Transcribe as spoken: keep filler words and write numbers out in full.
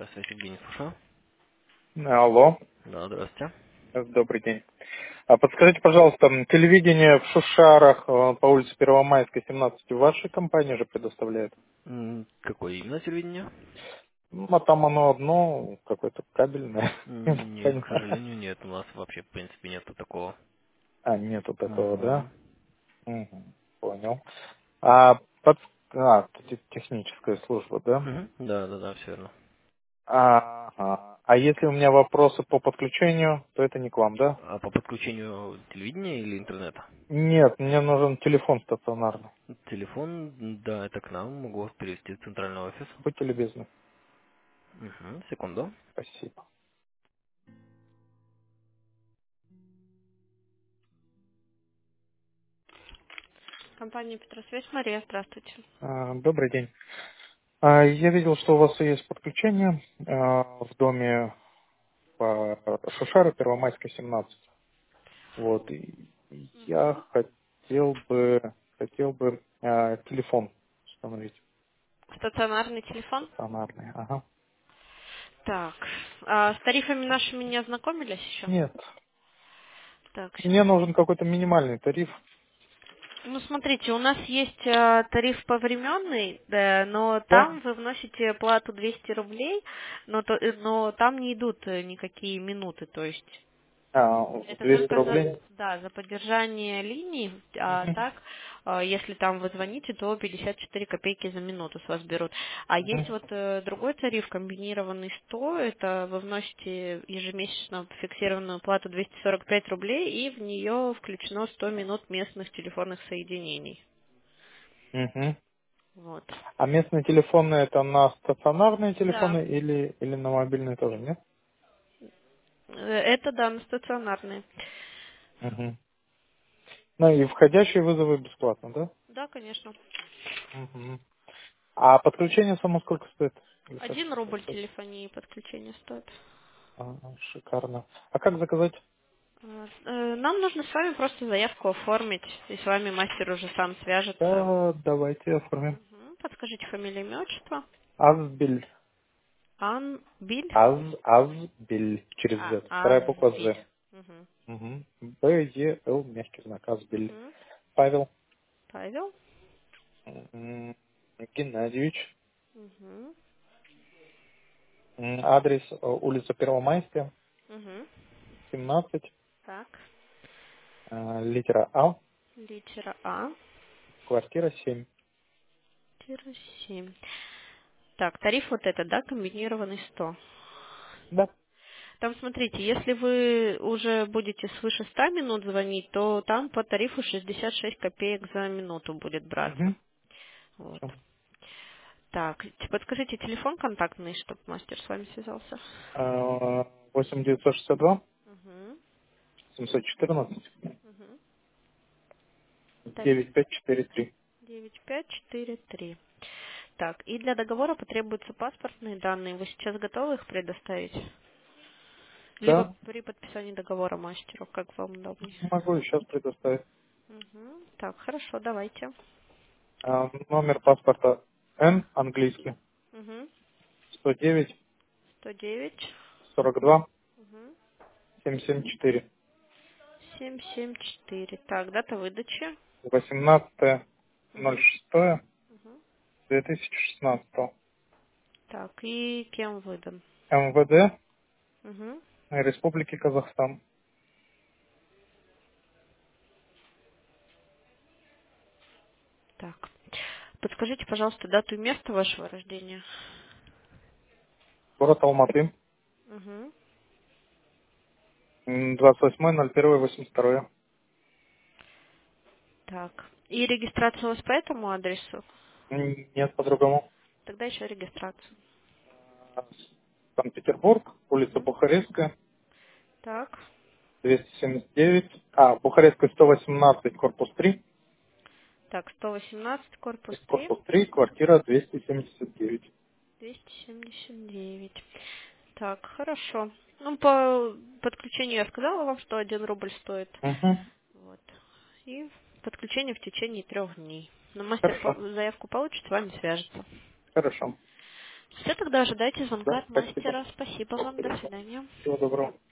Связь Евгений, слушаю. Алло, Да, здравствуйте. добрый день. А подскажите, пожалуйста, м, телевидение в Шушарах э, по улице Первомайской, семнадцать, ваша компания же предоставляет? М, Какое именно телевидение? Ну, а там оно одно, какое-то кабельное, я так М, Нет, к понимаю. сожалению, нет. У нас вообще, в принципе, нету такого. А, нету такого, да? Угу. Мгм, понял. А, под... а, те- техническая служба, да? Угу. Да, да, да, все верно. Ага. А если у меня вопросы по подключению, то это не к вам, да? А по подключению телевидения или интернета? Нет, мне нужен телефон стационарный. Телефон, м, да, это к нам. Могу вас перевести в центральный офис. Будьте любезны. Угу. Секунду. Спасибо. Компания Петросвязь, Мария, здравствуйте. А, добрый день. А, Я видел, что у вас есть подключение а, в доме по Шушара, Первомайская, семнадцать. Вот. И я хотел бы хотел бы а, телефон установить Стационарный телефон? стационарный. Ага. Так, а с тарифами нашими не ознакомились еще? Нет. Так, Мне сейчас. нужен какой-то минимальный тариф. Ну, смотрите, у нас есть э, тариф повременный, да, но Да? там вы вносите плату двести рублей, но, то- э, но там не идут э, никакие минуты, то есть А, это двести только за, рублей. да, за поддержание линии, а Мгм. так, э, если там вы звоните, то пятьдесят четыре копейки за минуту с вас берут. А есть Мгм. вот э, другой тариф, комбинированный сто, это вы вносите ежемесячно фиксированную плату двести сорок пять рублей, и в нее включено сто минут местных телефонных соединений. Мгм. Вот. А местные телефоны это на стационарные Да. телефоны или, или на мобильные тоже, нет? Э, Это да, на стационарные. Мгм. Ну и входящие вызовы бесплатно, да? Да, конечно. Мгм. А подключение само сколько стоит? Или как Один рубль это? телефонии подключение стоит. Ага, шикарно. А как заказать? Э, э, Нам нужно с вами просто заявку оформить, и с вами мастер уже сам свяжется. Да, давайте оформим. Мгм. Подскажите фамилию, имя, отчество. Азбиль. Анбиль? Аз, Азбиль. Через А, Z. Вторая буква Азбиль. З. Мгм. Угу. Б, Е, Л, мягкий знак. Азбиль. Мгм. Павел Павел? м, Геннадьевич. Мгм. М, Адрес э, улица Первомайская, Мгм. семнадцать. Так, э, Литера А. литера А, Квартира семь. тире семь. Так, тариф вот этот, да, комбинированный сто. Да. Там, смотрите, если вы уже будете свыше ста минут звонить, то там по тарифу шестьдесят шесть копеек за минуту будет браться. Угу. Вот. Так, т- подскажите телефон контактный, чтобы мастер с вами связался. восемь девятьсот шестьдесят два Угу. семьсот четырнадцать Угу. Так, девять пять четыре три. девять пять четыре три. Так, и для договора потребуются паспортные данные. Вы сейчас готовы их предоставить? Либо Да, при подписании договора мастеру, как вам удобнее. могу сейчас предоставить. Угу. Так, хорошо, давайте. А, номер паспорта Н, английский, Угу. сто девять сто девять. сорок два Угу. семьдесят семь четыре. семь семь четыре. Так, дата выдачи. восемнадцатое ноль Угу. шестое Угу. две тысячи шестнадцатого. Так, и кем выдан? МВД Угу. Республики Казахстан. Так. Подскажите, пожалуйста, дату и место вашего рождения. Город Алматы. Угу. М, двадцать восьмое ноль первое восемьдесят второе. Так. И регистрация у вас по этому адресу? М, Нет, по-другому. Тогда еще регистрацию. А, Санкт-Петербург, улица Угу. Бухарестская, Так. двести семьдесят девять. А, Бухарестская сто восемнадцать, корпус три. Так, сто восемнадцать, корпус три, Корпус три, квартира двести семьдесят девять. двести семьдесят девять. Так, хорошо. Ну, по подключению я сказала вам, что один рубль стоит. Угу. Вот. И подключение в течение трех дней. Но мастер по- Хорошо, заявку получит, с вами свяжется. хорошо. Все, тогда ожидайте звонка Да, от спасибо. мастера. Спасибо вам. До свидания. Всего доброго.